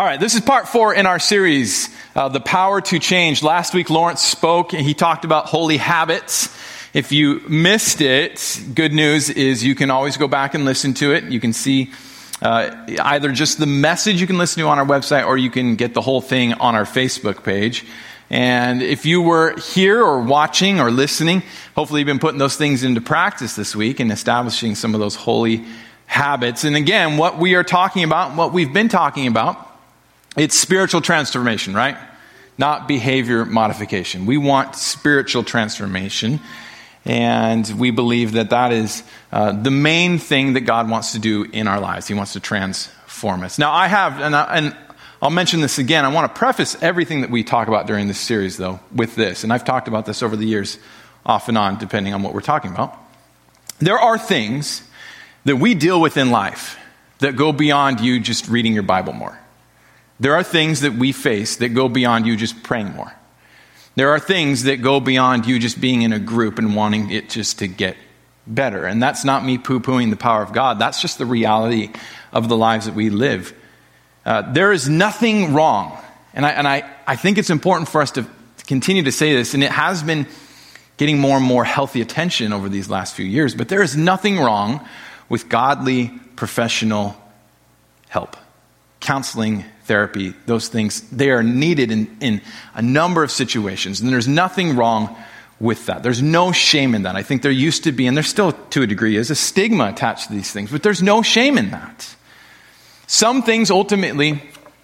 right, this is part 4 in our series, The Power to Change. Last week, Lawrence spoke and he talked about holy habits. If you missed it, good news is you can always go back and listen to it. You can see either just the message you can listen to on our website, or you can get the whole thing on our Facebook page. And if you were here or watching or listening, hopefully you've been putting those things into practice this week and establishing some of those holy habits. And again, what we are talking about, what we've been talking about, it's spiritual transformation, right? Not behavior modification. We want spiritual transformation. And we believe that that is the main thing that God wants to do in our lives. He wants to transform us. Now, and I'll mention this again. I want to preface everything that we talk about during this series, though, with this. And I've talked about this over the years, off and on, depending on what we're talking about. There are things that we deal with in life that go beyond you just reading your Bible more. There are things that we face that go beyond you just praying more. There are things that go beyond you just being in a group and wanting it just to get better. And that's not me poo-pooing the power of God. That's just the reality of the lives that we live. There is nothing wrong. And I think it's important for us to continue to say this, and it has been getting more and more healthy attention over these last few years, but there is nothing wrong with godly professional help. Counseling, therapy, those things, they are needed in a number of situations. And there's nothing wrong with that. There's no shame in that. I think there used to be, and there still to a degree is, a stigma attached to these things. But there's no shame in that. Some things ultimately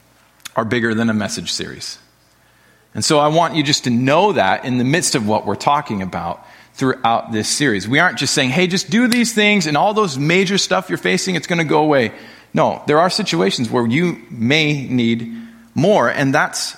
are bigger than a message series. And so I want you just to know that in the midst of what we're talking about throughout this series. We aren't just saying, hey, just do these things and all those major stuff you're facing, it's going to go away. No, there are situations where you may need more, and that's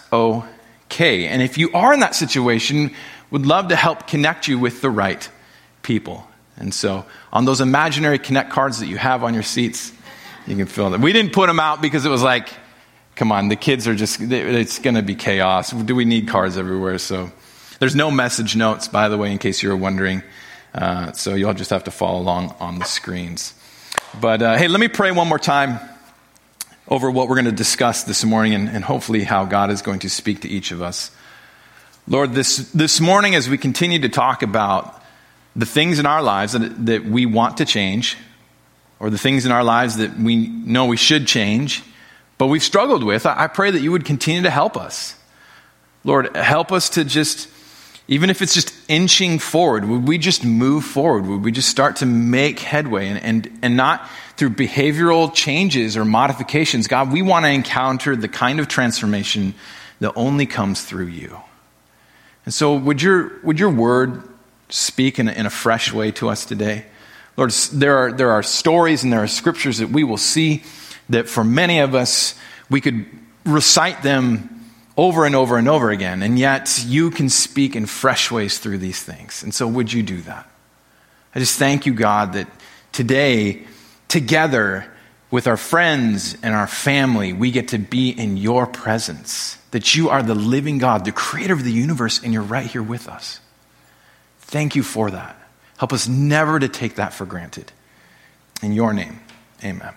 okay. And if you are in that situation, would love to help connect you with the right people. And so on those imaginary Connect cards that you have on your seats, you can fill them. We didn't put them out because it was like, come on, the kids are just, it's going to be chaos. Do we need cards everywhere? So there's no message notes, by the way, in case you were wondering. So you'll just have to follow along on the screens. But hey, let me pray one more time over what we're going to discuss this morning and hopefully how God is going to speak to each of us. Lord, this morning as we continue to talk about the things in our lives that we want to change, or the things in our lives that we know we should change, but we've struggled with, I pray that you would continue to help us. Lord, help us to just, even if it's just inching forward, would we just move forward? Would we just start to make headway and not through behavioral changes or modifications? God, we want to encounter the kind of transformation that only comes through you. And so would your word speak in a fresh way to us today? Lord, there are stories and there are scriptures that we will see that for many of us, we could recite them over and over and over again, and yet you can speak in fresh ways through these things. And so would you do that? I just thank you, God, that today, together with our friends and our family, we get to be in your presence, that you are the living God, the creator of the universe, and you're right here with us. Thank you for that. Help us never to take that for granted. In your name, amen.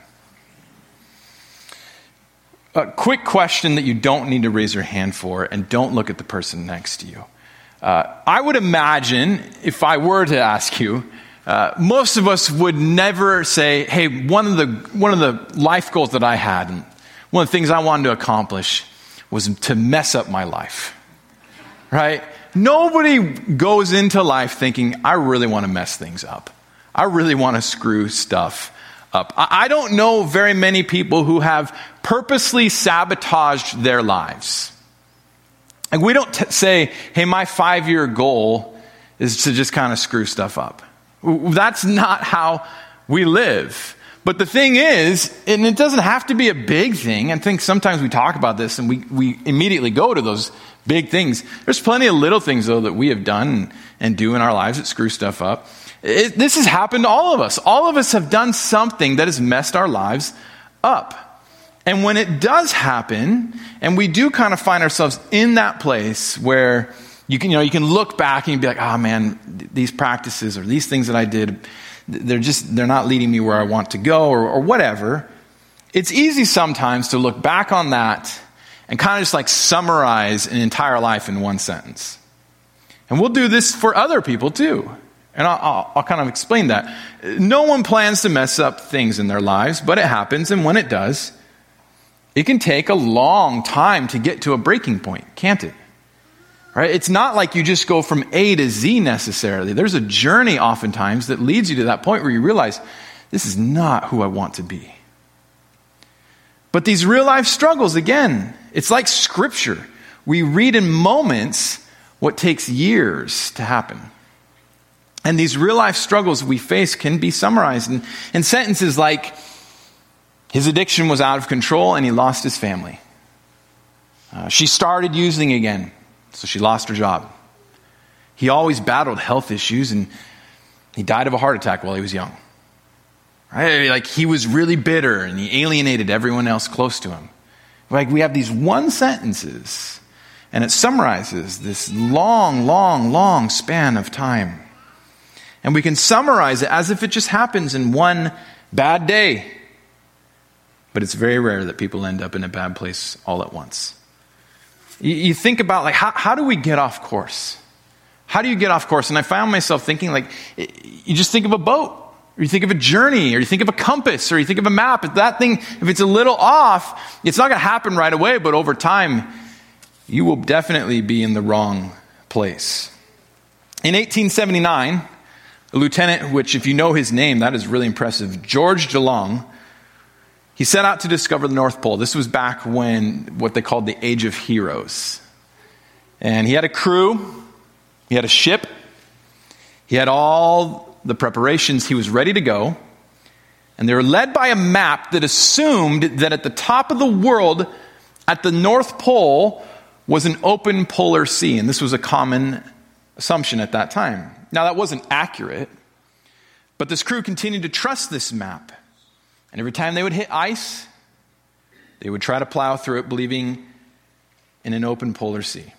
A quick question that you don't need to raise your hand for, and don't look at the person next to you. I would imagine, if I were to ask you, most of us would never say, hey, one of the life goals that I had, and one of the things I wanted to accomplish was to mess up my life, right? Nobody goes into life thinking, I really want to mess things up. I really want to screw stuff up. I don't know very many people who have purposely sabotaged their lives. And we don't say, hey, my 5-year goal is to just kind of screw stuff up. That's not how we live. But the thing is, and it doesn't have to be a big thing. I think sometimes we talk about this and we immediately go to those big things. There's plenty of little things, though, that we have done and do in our lives that screw stuff up. This has happened to all of us. All of us have done something that has messed our lives up. And when it does happen, and we do kind of find ourselves in that place where you can look back and be like, oh man, these practices or these things that I did, they're not leading me where I want to go or whatever. It's easy sometimes to look back on that and kind of just like summarize an entire life in one sentence. And we'll do this for other people too. And I'll kind of explain that. No one plans to mess up things in their lives, but it happens. And when it does, it can take a long time to get to a breaking point, can't it? Right? It's not like you just go from A to Z necessarily. There's a journey oftentimes that leads you to that point where you realize, this is not who I want to be. But these real life struggles, again, it's like scripture. We read in moments what takes years to happen. And these real life struggles we face can be summarized in sentences like, his addiction was out of control and he lost his family. She started using again, so she lost her job. He always battled health issues and he died of a heart attack while he was young. Right? Like he was really bitter and he alienated everyone else close to him. Like we have these one sentences and it summarizes this long span of time. And we can summarize it as if it just happens in one bad day. But it's very rare that people end up in a bad place all at once. You think about like how do we get off course? How do you get off course? And I found myself thinking like you just think of a boat. Or you think of a journey, or you think of a compass, or you think of a map. If that thing, if it's a little off, it's not going to happen right away, but over time, you will definitely be in the wrong place. In 1879, a lieutenant, which if you know his name, that is really impressive, George DeLong, he set out to discover the North Pole. This was back when, what they called the Age of Heroes. And he had a crew, he had a ship, he had all the preparations, he was ready to go, and they were led by a map that assumed that at the top of the world, at the North Pole, was an open polar sea, and this was a common assumption at that time. Now, that wasn't accurate, but this crew continued to trust this map, and every time they would hit ice, they would try to plow through it, believing in an open polar sea.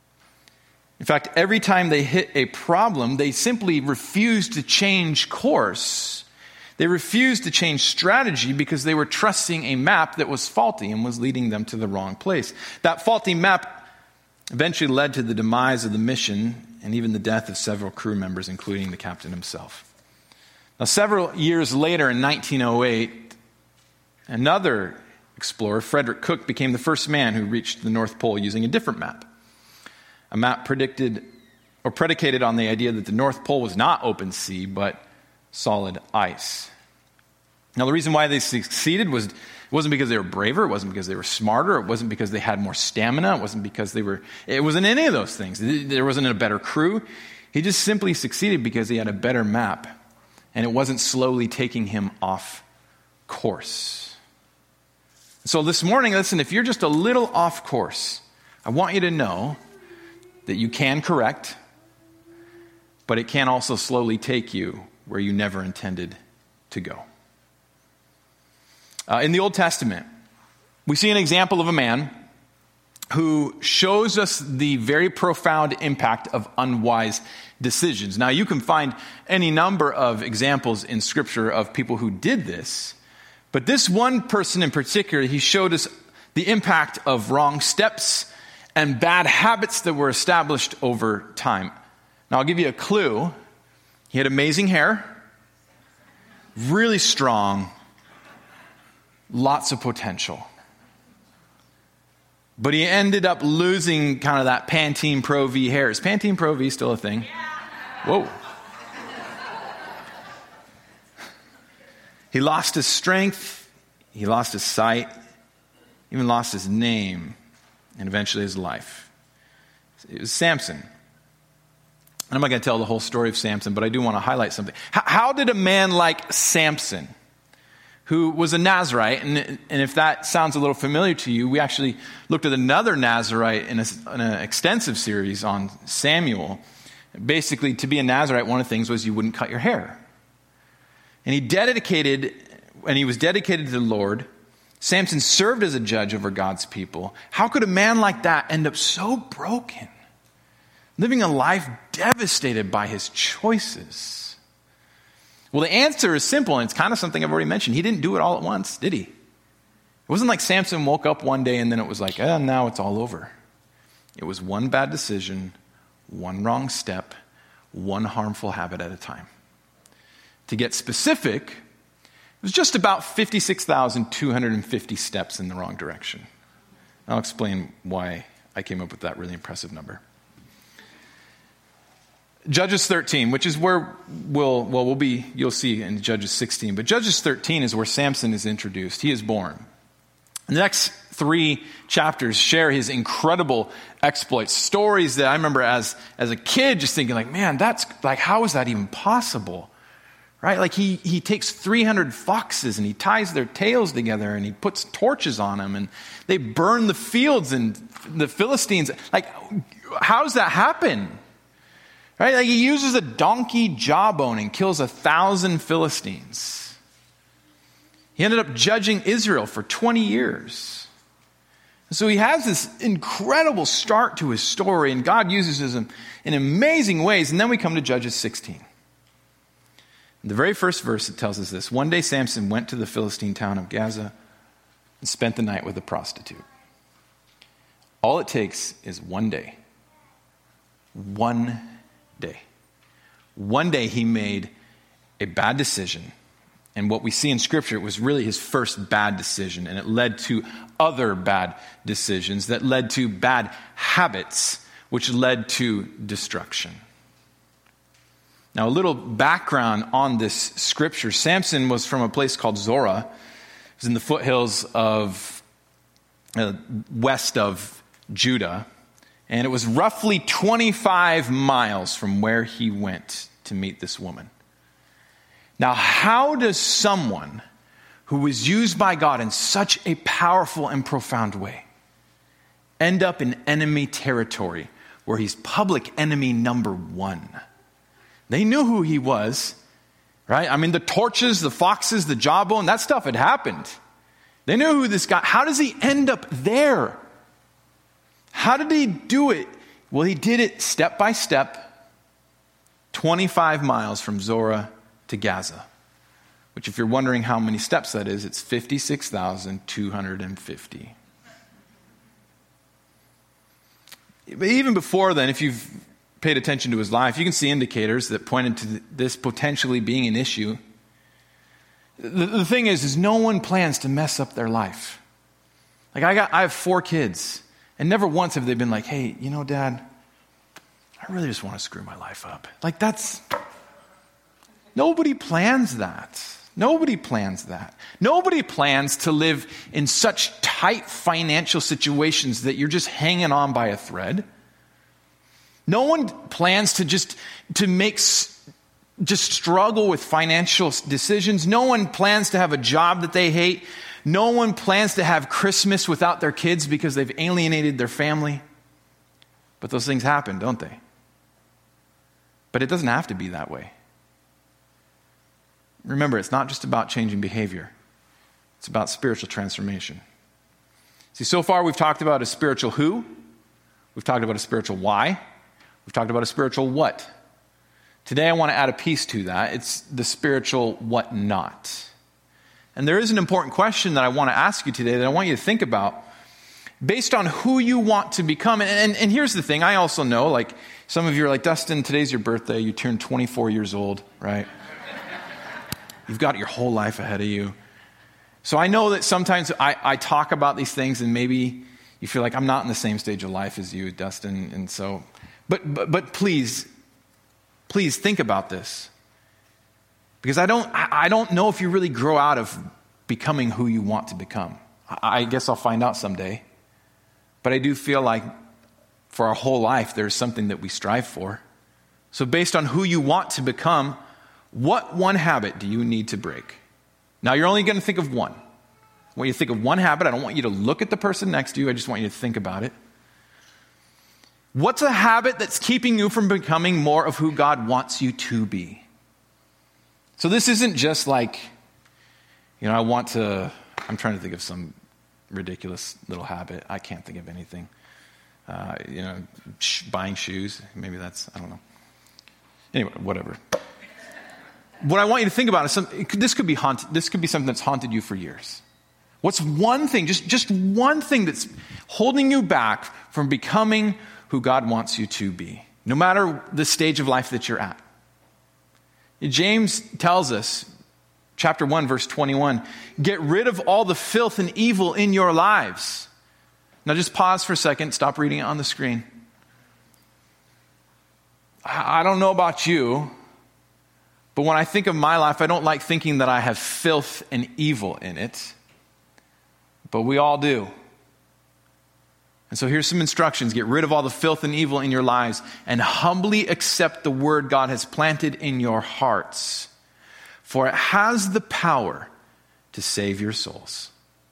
In fact, every time they hit a problem, they simply refused to change course. They refused to change strategy because they were trusting a map that was faulty and was leading them to the wrong place. That faulty map eventually led to the demise of the mission and even the death of several crew members, including the captain himself. Now, several years later, in 1908, another explorer, Frederick Cook, became the first man who reached the North Pole using a different map. A map predicated on the idea that the North Pole was not open sea, but solid ice. Now, the reason why they succeeded wasn't because they were braver, it wasn't because they were smarter, it wasn't because they had more stamina, it wasn't any of those things. There wasn't a better crew. He just simply succeeded because he had a better map, and it wasn't slowly taking him off course. So this morning, listen, if you're just a little off course, I want you to know that you can correct, but it can also slowly take you where you never intended to go. In the Old Testament, we see an example of a man who shows us the very profound impact of unwise decisions. Now, you can find any number of examples in Scripture of people who did this, but this one person in particular, he showed us the impact of wrong steps and bad habits that were established over time. Now, I'll give you a clue. He had amazing hair, really strong, lots of potential. But he ended up losing kind of that Pantene Pro V hair. Is Pantene Pro V still a thing? Whoa. He lost his strength, he lost his sight, even lost his name, and eventually his life. It was Samson. And I'm not going to tell the whole story of Samson, but I do want to highlight something. How did a man like Samson, who was a Nazirite, and if that sounds a little familiar to you, we actually looked at another Nazirite in an extensive series on Samuel. Basically, to be a Nazirite, one of the things was you wouldn't cut your hair. And he was dedicated to the Lord. Samson served as a judge over God's people. How could a man like that end up so broken, living a life devastated by his choices? Well, the answer is simple, and it's kind of something I've already mentioned. He didn't do it all at once, did he? wasn't like Samson woke up one day and then it was like, now it's all over. It was one bad decision, one wrong step, one harmful habit at a time. To get specific, it was just about 56,250 steps in the wrong direction. I'll explain why I came up with that really impressive number. Judges 13, which is where you'll see in Judges 16, but Judges 13 is where Samson is introduced. He is born. The next 3 chapters share his incredible exploits, stories that I remember as a kid just thinking like, man, that's like, how is that even possible? Right? Like he takes 300 foxes and he ties their tails together and he puts torches on them and they burn the fields and the Philistines. Like, how does that happen? Right? Like he uses a donkey jawbone and kills 1,000 Philistines. He ended up judging Israel for 20 years. So he has this incredible start to his story, and God uses him in amazing ways. And then we come to Judges 16. In the very first verse, it tells us this. One day Samson went to the Philistine town of Gaza and spent the night with a prostitute. All it takes is one day. One day. One day he made a bad decision. And what we see in Scripture, it was really his first bad decision. And it led to other bad decisions that led to bad habits, which led to destruction. Now, a little background on this Scripture. Samson was from a place called Zorah. It was in the foothills of west of Judah. And it was roughly 25 miles from where he went to meet this woman. Now, how does someone who was used by God in such a powerful and profound way end up in enemy territory where he's public enemy number 1? They knew who he was, right? I mean, the torches, the foxes, the jawbone, that stuff had happened. They knew who this guy, how does he end up there? How did he do it? Well, he did it step by step, 25 miles from Zorah to Gaza, which if you're wondering how many steps that is, it's 56,250. But even before then, if you've paid attention to his life, you can see indicators that pointed to this potentially being an issue. The thing is no one plans to mess up their life. Like I have 4 kids, and never once have they been like, hey, Dad, I really just want to screw my life up. Like nobody plans that. Nobody plans that. Nobody plans to live in such tight financial situations that you're just hanging on by a thread. No one plans to struggle with financial decisions. No one plans to have a job that they hate. No one plans to have Christmas without their kids because they've alienated their family. But those things happen, don't they? But it doesn't have to be that way. Remember, it's not just about changing behavior. It's about spiritual transformation. See, so far we've talked about a spiritual who. We've talked about a spiritual why. We've talked about a spiritual what. Today I want to add a piece to that. It's the spiritual what not. And there is an important question that I want to ask you today that I want you to think about based on who you want to become. And here's the thing. I also know, like, some of you are like, Dustin, today's your birthday. You turned 24 years old, right? You've got your whole life ahead of you. So I know that sometimes I talk about these things and maybe you feel like I'm not in the same stage of life as you, Dustin. And so, but please think about this. Because I don't know if you really grow out of becoming who you want to become. I guess I'll find out someday. But I do feel like for our whole life, there's something that we strive for. So based on who you want to become, what one habit do you need to break? Now, you're only going to think of one. I want you to think of one habit. I don't want you to look at the person next to you. I just want you to think about it. What's a habit that's keeping you from becoming more of who God wants you to be? So this isn't just like, I'm trying to think of some ridiculous little habit. I can't think of anything. Buying shoes. Maybe that's, I don't know. Anyway, whatever. What I want you to think about is this could be something that's haunted you for years. What's one thing, just one thing that's holding you back from becoming who God wants you to be, no matter the stage of life that you're at? James tells us, chapter 1, verse 21, get rid of all the filth and evil in your lives. Now just pause for a second, stop reading it on the screen. I don't know about you, but when I think of my life, I don't like thinking that I have filth and evil in it. But we all do. And so here's some instructions. Get rid of all the filth and evil in your lives and humbly accept the word God has planted in your hearts, for it has the power to save your souls.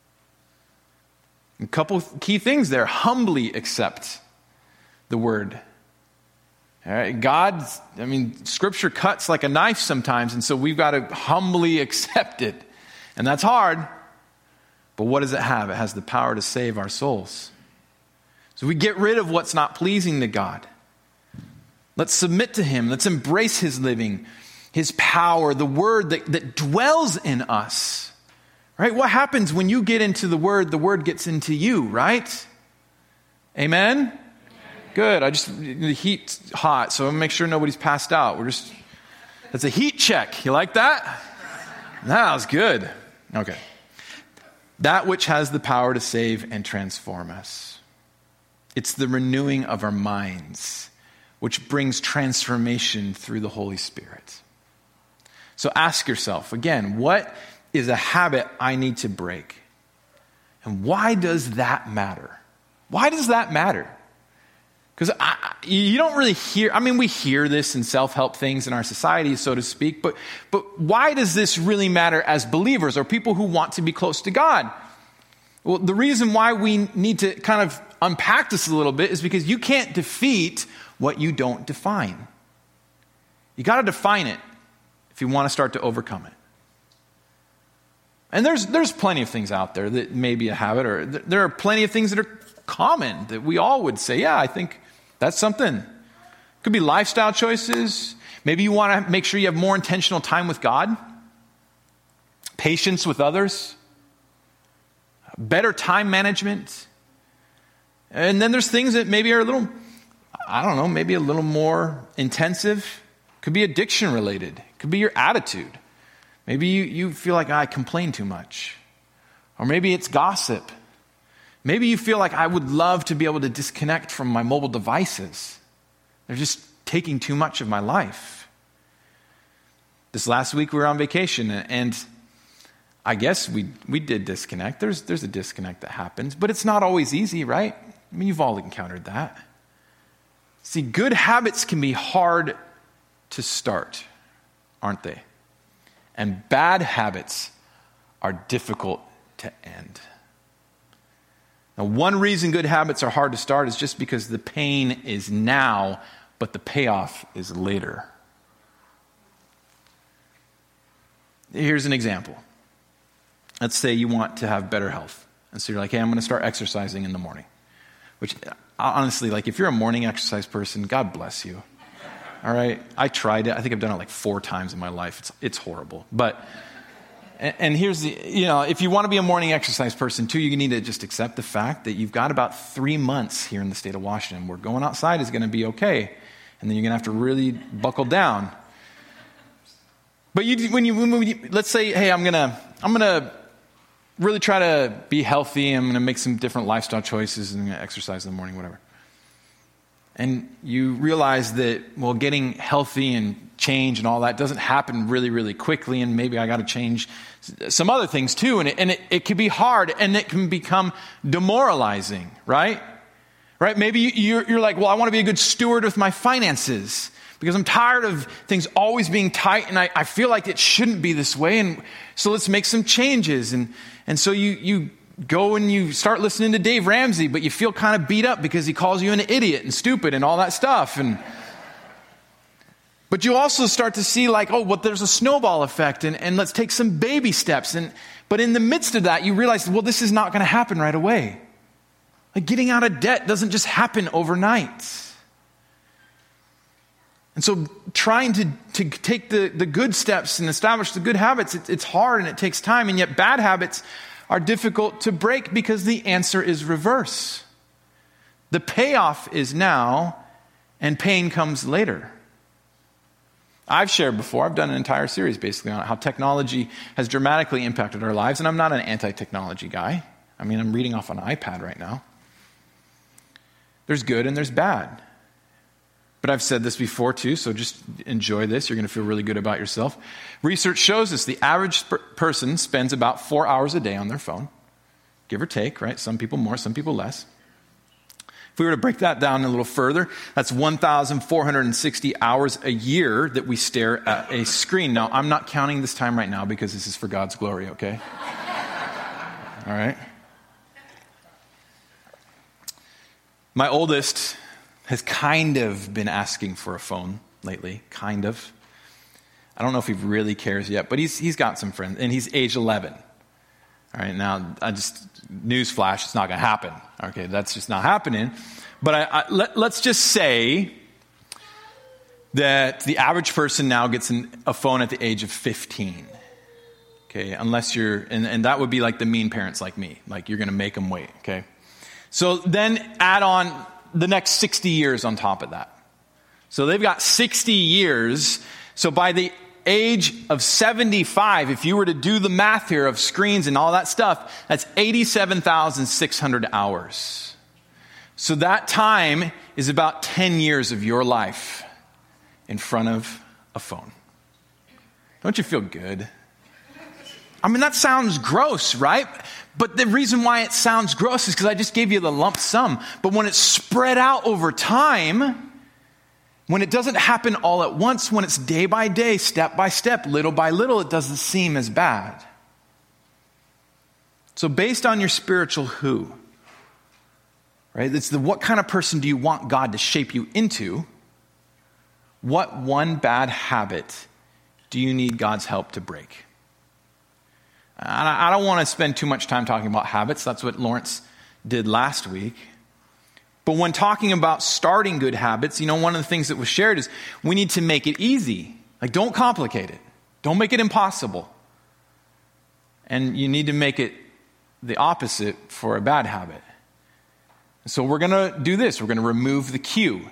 A couple key things there. Humbly accept the word. All right, Scripture cuts like a knife sometimes, and so we've got to humbly accept it. And that's hard. But what does it have? It has the power to save our souls. So we get rid of what's not pleasing to God. Let's submit to Him. Let's embrace His living, His power, the Word that dwells in us. Right? What happens when you get into the Word gets into you, right? Amen? Good. The heat's hot, so I'm going to make sure nobody's passed out. That's a heat check. You like that? That was good. Okay. That which has the power to save and transform us. It's the renewing of our minds, which brings transformation through the Holy Spirit. So ask yourself, again, what is a habit I need to break? And why does that matter? Why does that matter? Because you don't really hear, we hear this in self-help things in our society, so to speak, but why does this really matter as believers or people who want to be close to God? Well, the reason why we need to kind of unpack this a little bit is because you can't defeat what you don't define. You got to define it if you want to start to overcome it. And there's plenty of things out there that may be a habit, or there are plenty of things that are common that we all would say, yeah, I think that's something. Could be lifestyle choices. Maybe you want to make sure you have more intentional time with God, patience with others, better time management. And then there's things that maybe are maybe a little more intensive. Could be addiction related. Could be your attitude. Maybe you feel like I complain too much. Or maybe it's gossip. Maybe you feel like I would love to be able to disconnect from my mobile devices. They're just taking too much of my life. This last week we were on vacation, and I guess we did disconnect. There's a disconnect that happens, but it's not always easy, right? You've all encountered that. See, good habits can be hard to start, aren't they? And bad habits are difficult to end. Now, one reason good habits are hard to start is just because the pain is now, but the payoff is later. Here's an example. Let's say you want to have better health. And so you're like, hey, I'm going to start exercising in the morning. Which, honestly, if you're a morning exercise person, God bless you. All right? I tried it. I think I've done it 4 times in my life. It's horrible. And here's if you want to be a morning exercise person too, you need to just accept the fact that you've got about 3 months here in the state of Washington where going outside is going to be okay. And then you're going to have to really buckle down. But let's say, hey, I'm going to really try to be healthy. I'm going to make some different lifestyle choices and I'm going to exercise in the morning, whatever. And you realize that, getting healthy and change and all that doesn't happen really, really quickly, and maybe I got to change some other things too, and it can be hard, and it can become demoralizing, right? Right? Maybe you're like, I want to be a good steward with my finances because I'm tired of things always being tight, and I feel like it shouldn't be this way, and so let's make some changes, and so you go and you start listening to Dave Ramsey, but you feel kind of beat up because he calls you an idiot and stupid and all that stuff. But you also start to see there's a snowball effect and let's take some baby steps. But in the midst of that, you realize, this is not going to happen right away. Getting out of debt doesn't just happen overnight. And so trying to take the good steps and establish the good habits, it's hard and it takes time. And yet bad habits are difficult to break because the answer is reverse. The payoff is now, and pain comes later. I've shared before, I've done an entire series basically on how technology has dramatically impacted our lives, and I'm not an anti-technology guy. I mean, I'm reading off an iPad right now. There's good and there's bad. But I've said this before too, so just enjoy this. You're going to feel really good about yourself. Research shows us the average person spends about 4 hours a day on their phone, give or take, right? Some people more, some people less. If we were to break that down a little further, that's 1,460 hours a year that we stare at a screen. Now, I'm not counting this time right now because this is for God's glory, okay? All right? My oldest has kind of been asking for a phone lately, kind of. I don't know if he really cares yet, but he's got some friends, and he's age 11. All right, now, newsflash, it's not going to happen. Okay, that's just not happening. But let's just say that the average person now gets a phone at the age of 15. Okay, unless you're, and that would be like the mean parents like me. Like, you're going to make them wait, okay? So then add on the next 60 years on top of that. So they've got 60 years. So by the age of 75, if you were to do the math here of screens and all that stuff, that's 87,600 hours. So that time is about 10 years of your life in front of a phone. Don't you feel good? I mean, that sounds gross, right? But the reason why it sounds gross is because I just gave you the lump sum. But when it's spread out over time, when it doesn't happen all at once, when it's day by day, step by step, little by little, it doesn't seem as bad. So based on your spiritual who, right? It's what kind of person do you want God to shape you into? What one bad habit do you need God's help to break? I don't want to spend too much time talking about habits. That's what Lawrence did last week. But when talking about starting good habits, one of the things that was shared is we need to make it easy. Like, don't complicate it. Don't make it impossible. And you need to make it the opposite for a bad habit. So we're going to do this. We're going to remove the cue.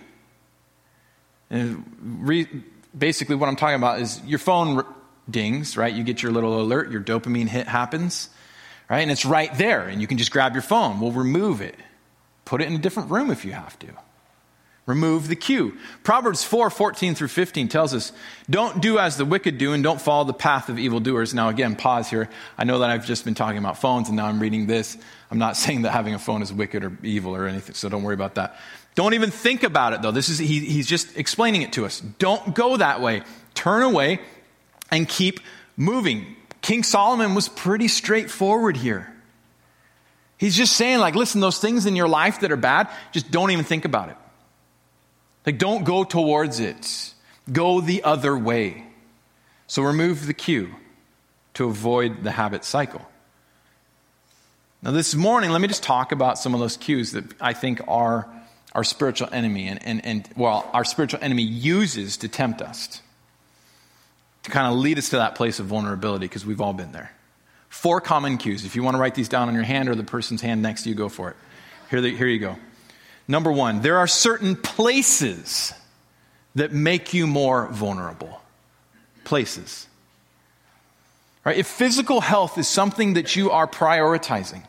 And basically what I'm talking about is your phone dings, right? You get your little alert, your dopamine hit happens, right? And it's right there, and you can just grab your phone. We'll remove it. Put it in a different room if you have to. Remove the cue. Proverbs 4:14 through 15 tells us, don't do as the wicked do and don't follow the path of evildoers. Now again, pause here. I know that I've just been talking about phones and now I'm reading this. I'm not saying that having a phone is wicked or evil or anything, so don't worry about that. Don't even think about it though. He's just explaining it to us. Don't go that way. Turn away and keep moving. King Solomon was pretty straightforward here. He's just saying, listen, those things in your life that are bad, just don't even think about it. Don't go towards it. Go the other way. So remove the cue to avoid the habit cycle. Now this morning, let me just talk about some of those cues that I think are our spiritual enemy and our spiritual enemy uses to tempt us, to kind of lead us to that place of vulnerability, because we've all been there. 4 common cues. If you want to write these down on your hand or the person's hand next to you, go for it. Here you go. Number 1, there are certain places that make you more vulnerable. Places. Right? If physical health is something that you are prioritizing,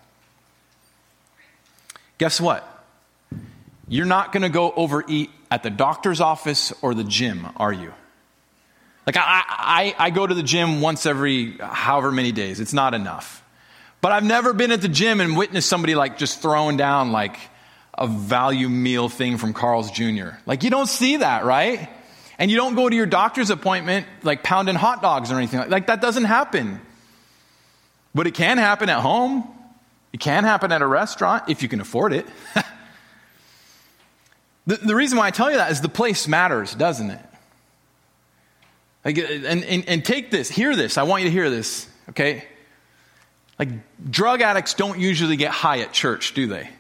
guess what? You're not going to go overeat at the doctor's office or the gym, are you? I go to the gym once every however many days. It's not enough. But I've never been at the gym and witnessed somebody just throwing down a value meal thing from Carl's Jr. You don't see that, right? And you don't go to your doctor's appointment pounding hot dogs or anything. That doesn't happen. But it can happen at home. It can happen at a restaurant if you can afford it. The reason why I tell you that is the place matters, doesn't it? And take this, hear this. I want you to hear this, okay? Drug addicts don't usually get high at church, do they?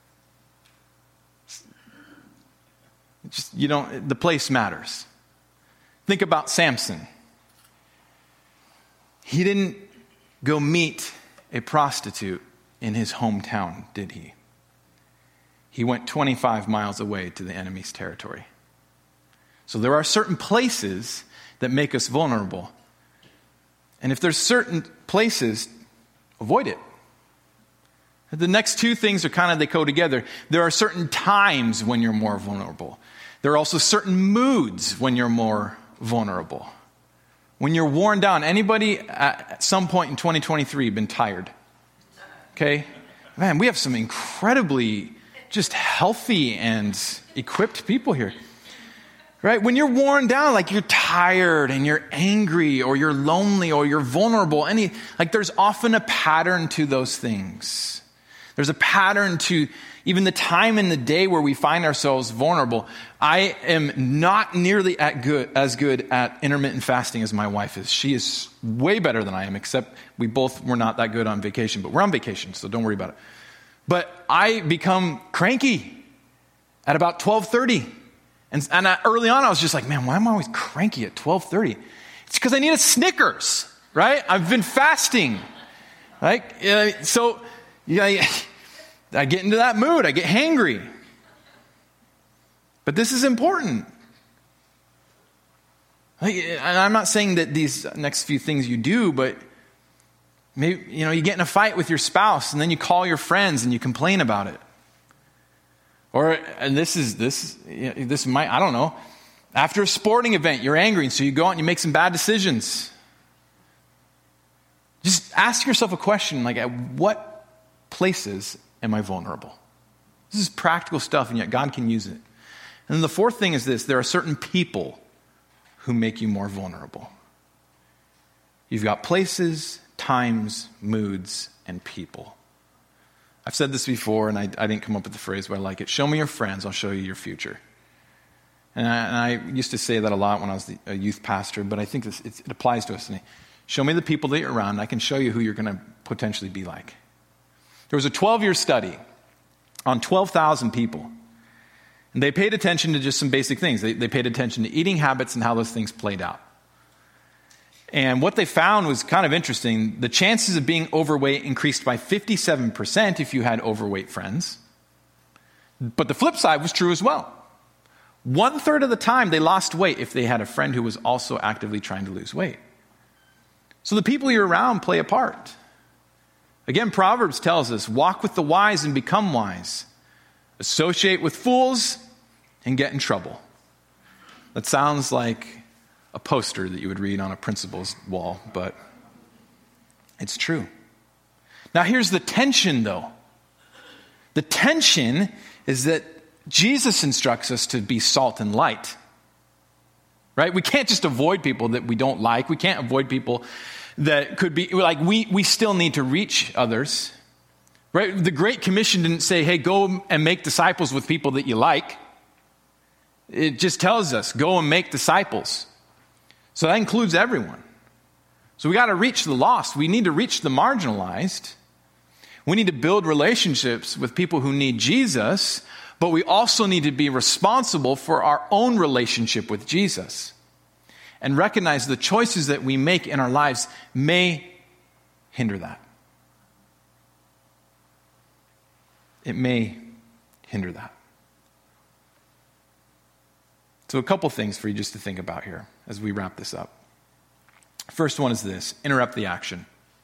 The place matters. Think about Samson. He didn't go meet a prostitute in his hometown, did he? He went 25 miles away to the enemy's territory. So there are certain places that make us vulnerable. And if there's certain places, avoid it. The next two things are they go together. There are certain times when you're more vulnerable. There are also certain moods when you're more vulnerable. When you're worn down. Anybody at some point in 2023 been tired? Okay? Man, we have some incredibly just healthy and equipped people here. Right? When you're worn down, like you're tired and you're angry or you're lonely or you're vulnerable, there's often a pattern to those things. There's a pattern to even the time in the day where we find ourselves vulnerable. I am not nearly as good at intermittent fasting as my wife is. She is way better than I am, except we both were not that good on vacation. But we're on vacation, so don't worry about it. But I become cranky at about 12:30. And early on, I was just like, man, why am I always cranky at 12:30? It's because I need a Snickers, right? I've been fasting. So I get into that mood. I get hangry. But this is important. And I'm not saying that these next few things you do, but maybe, you get in a fight with your spouse and then you call your friends and you complain about it. I don't know. After a sporting event, you're angry, and so you go out and you make some bad decisions. Just ask yourself a question, at what places am I vulnerable? This is practical stuff, and yet God can use it. And then the fourth thing is this: there are certain people who make you more vulnerable. You've got places, times, moods, and people. I've said this before, and I didn't come up with the phrase, but I like it. Show me your friends, I'll show you your future. And I used to say that a lot when I was a youth pastor, but I think it applies to us. Show me the people that you're around, and I can show you who you're going to potentially be like. There was a 12-year study on 12,000 people, and they paid attention to just some basic things. They paid attention to eating habits and how those things played out. And what they found was kind of interesting. The chances of being overweight increased by 57% if you had overweight friends. But the flip side was true as well. 1/3 of the time they lost weight if they had a friend who was also actively trying to lose weight. So the people you're around play a part. Again, Proverbs tells us, walk with the wise and become wise. Associate with fools and get in trouble. That sounds like a poster that you would read on a principal's wall, but it's true. Now here's the tension, though. The tension is that Jesus instructs us to be salt and light. Right? We can't just avoid people that we don't like. We can't avoid people that could be, we still need to reach others. Right? The Great Commission didn't say, hey, go and make disciples with people that you like. It just tells us, go and make disciples. So that includes everyone. So we got to reach the lost. We need to reach the marginalized. We need to build relationships with people who need Jesus, but we also need to be responsible for our own relationship with Jesus and recognize the choices that we make in our lives may hinder that. It may hinder that. So a couple things for you just to think about here as we wrap this up. First one is this: interrupt the action.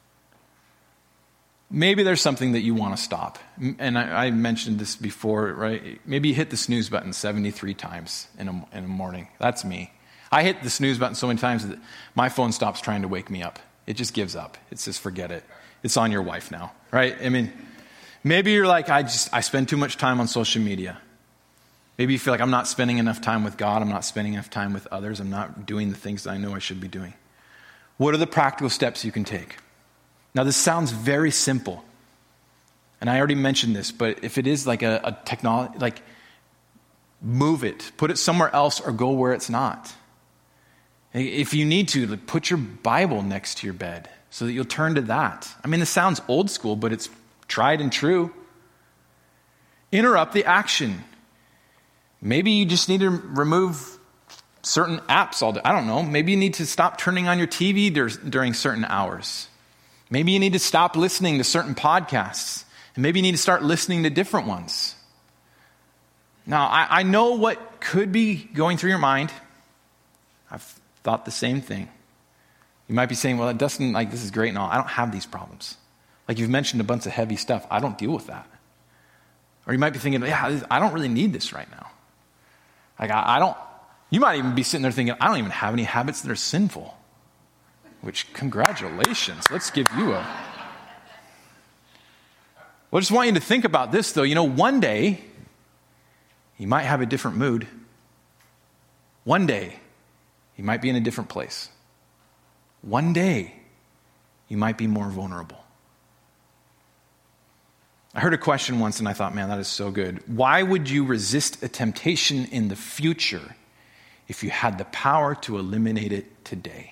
Maybe there's something that you want to stop. And I mentioned this before, right? Maybe you hit the snooze button 73 times in a morning. That's me. I hit the snooze button so many times that my phone stops trying to wake me up. It just gives up. It says, forget it. It's on your wife now, right? I mean, maybe you're like, I spend too much time on social media. Maybe you feel like I'm not spending enough time with God. I'm not spending enough time with others. I'm not doing the things that I know I should be doing. What are the practical steps you can take? Now, this sounds very simple. And I already mentioned this, but if it is like a technology, move it. Put it somewhere else or go where it's not. If you need to, put your Bible next to your bed so that you'll turn to that. I mean, this sounds old school, but it's tried and true. Interrupt the action. Maybe you just need to remove certain apps all day. I don't know. Maybe you need to stop turning on your TV during certain hours. Maybe you need to stop listening to certain podcasts, and maybe you need to start listening to different ones. Now, I know what could be going through your mind. I've thought the same thing. You might be saying, well, Dustin, this is great and all. I don't have these problems. Like you've mentioned a bunch of heavy stuff. I don't deal with that. Or you might be thinking, I don't really need this right now. You might even be sitting there thinking, I don't even have any habits that are sinful. Which, congratulations. Let's give you a... Well, I just want you to think about this, though. One day, you might have a different mood. One day, you might be in a different place. One day, you might be more vulnerable. I heard a question once and I thought, man, that is so good. Why would you resist a temptation in the future if you had the power to eliminate it today?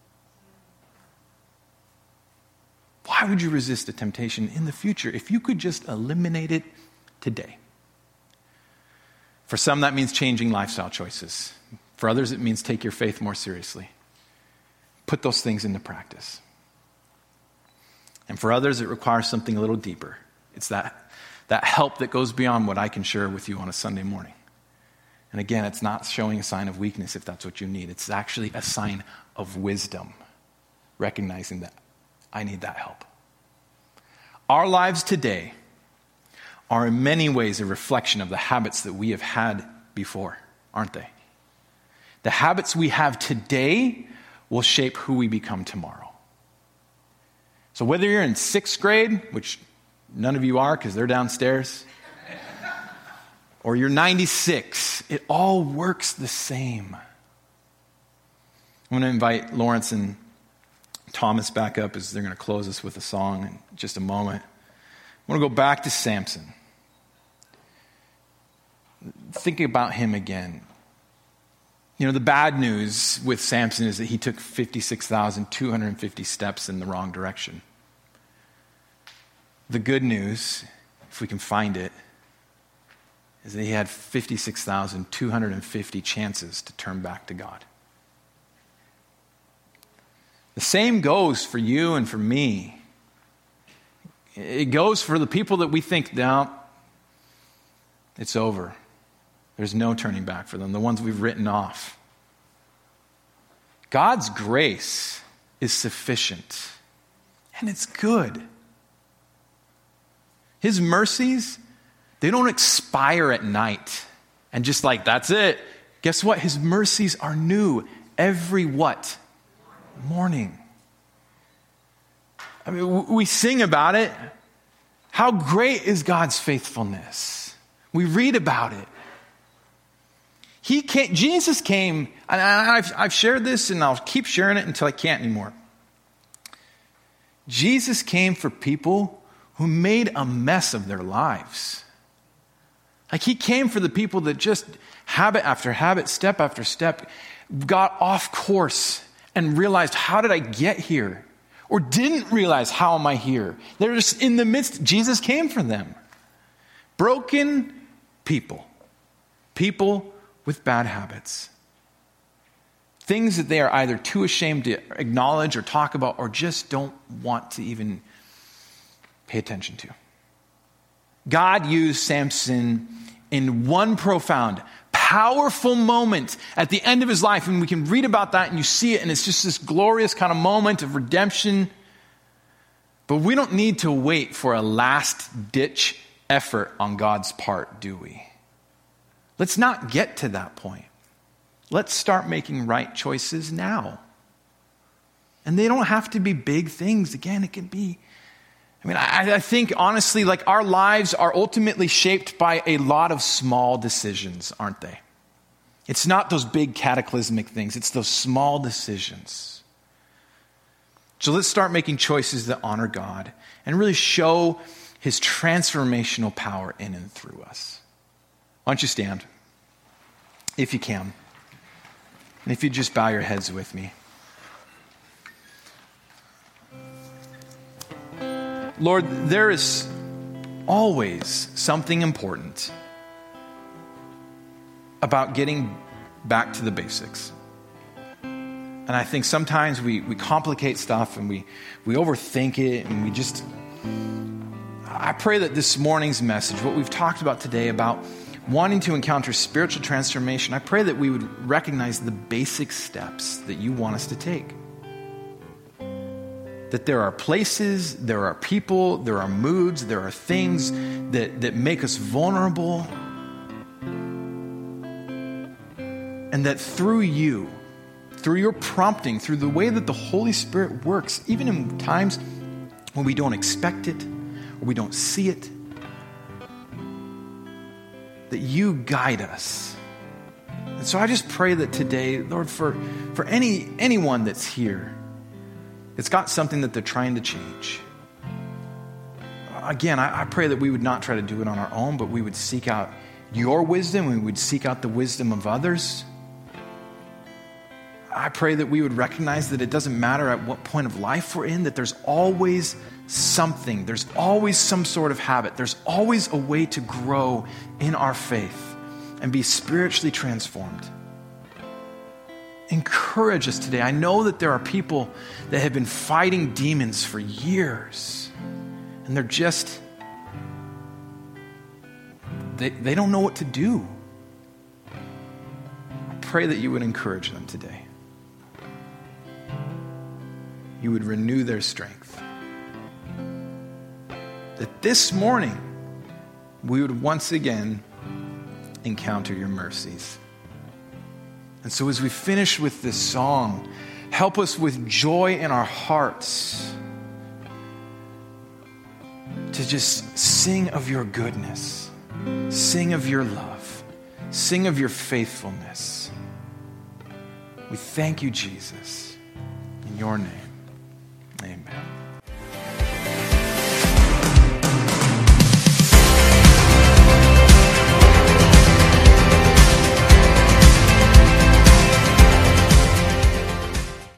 Why would you resist a temptation in the future if you could just eliminate it today? For some, that means changing lifestyle choices. For others, it means take your faith more seriously. Put those things into practice. And for others, it requires something a little deeper. It's that help that goes beyond what I can share with you on a Sunday morning. And again, it's not showing a sign of weakness if that's what you need. It's actually a sign of wisdom, recognizing that I need that help. Our lives today are in many ways a reflection of the habits that we have had before, aren't they? The habits we have today will shape who we become tomorrow. So whether you're in 6th grade, which none of you are because they're downstairs, or you're 96, it all works the same. I'm going to invite Lawrence and Thomas back up as they're going to close us with a song in just a moment. I want to go back to Samson. Thinking about him again. The bad news with Samson is that he took 56,250 steps in the wrong direction. The good news, if we can find it, is that he had 56,250 chances to turn back to God. The same goes for you and for me. It goes for the people that we think, no, it's over. There's no turning back for them, the ones we've written off. God's grace is sufficient, and it's good. His mercies, they don't expire at night and just that's it. Guess what? His mercies are new every what? Morning. I mean, we sing about it. How great is God's faithfulness? We read about it. Jesus came, and I've shared this and I'll keep sharing it until I can't anymore. Jesus came for people who made a mess of their lives. He came for the people that just habit after habit, step after step, got off course and realized, how did I get here? Or didn't realize, how am I here? They're just in the midst. Jesus came for them. Broken people. People with bad habits. Things that they are either too ashamed to acknowledge or talk about or just don't want to even pay attention to. God used Samson in one profound, powerful moment at the end of his life. And we can read about that and you see it and it's just this glorious kind of moment of redemption. But we don't need to wait for a last-ditch effort on God's part, do we? Let's not get to that point. Let's start making right choices now. And they don't have to be big things. Again, it can be... I think, honestly, our lives are ultimately shaped by a lot of small decisions, aren't they? It's not those big cataclysmic things. It's those small decisions. So let's start making choices that honor God and really show his transformational power in and through us. Why don't you stand, if you can, and if you just bow your heads with me. Lord, there is always something important about getting back to the basics. And I think sometimes we complicate stuff and we overthink it and I pray that this morning's message, what we've talked about today about wanting to encounter spiritual transformation, I pray that we would recognize the basic steps that you want us to take. That there are places, there are people, there are moods, there are things that make us vulnerable. And that through you, through your prompting, through the way that the Holy Spirit works, even in times when we don't expect it or we don't see it, that you guide us. And so I just pray that today, Lord, for anyone that's here, it's got something that they're trying to change. Again, I pray that we would not try to do it on our own, but we would seek out your wisdom. We would seek out the wisdom of others. I pray that we would recognize that it doesn't matter at what point of life we're in, that there's always something. There's always some sort of habit. There's always a way to grow in our faith and be spiritually transformed. Encourage us today. I know that there are people that have been fighting demons for years, and they're just, they don't know what to do. I pray that you would encourage them today. You would renew their strength. That this morning, we would once again encounter your mercies. And so as we finish with this song, help us with joy in our hearts to just sing of your goodness, sing of your love, sing of your faithfulness. We thank you, Jesus, in your name.